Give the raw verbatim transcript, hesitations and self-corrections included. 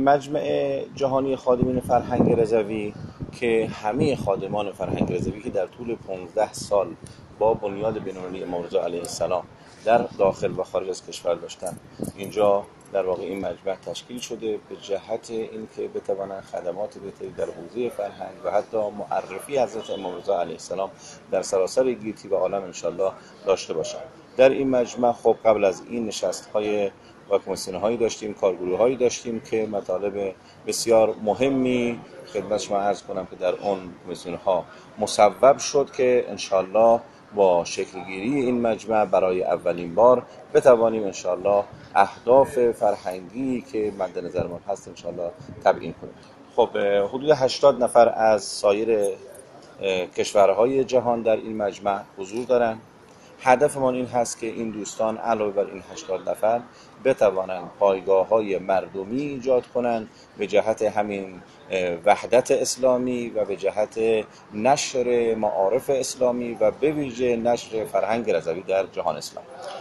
مجمع جهانی خادمین فرهنگ رضوی که همه خادمان فرهنگ رضوی که در طول پانزده سال با بنیاد بین‌المللی امام رضا علیه السلام در داخل و خارج از کشور داشتن، اینجا در واقع این مجمع تشکیل شده به جهت اینکه بتوانند خدمات بهتری در حوزه فرهنگ و حتی معرفی حضرت امام رضا علیه السلام در سراسر گیتی و عالم انشالله داشته باشند. در این مجمع خب قبل از این نشست‌های و کمیسیون‌هایی داشتیم، کارگروه‌هایی داشتیم که مطالب بسیار مهمی خدمت شما عرض کنم که در اون کمیسیون‌ها مصوب شد که انشالله با شکلگیری این مجمع برای اولین بار بتوانیم انشالله اهداف فرهنگی که مد نظرمان هست انشالله تبیین کنیم. خب حدود هشتاد نفر از سایر کشورهای جهان در این مجمع حضور دارند. هدفمان این هست که این دوستان علاوه بر این هشتاد نفر بتوانند پایگاه‌های مردمی ایجاد کنند به جهت همین وحدت اسلامی و به جهت نشر معارف اسلامی و به ویژه نشر فرهنگ رضوی در جهان اسلام.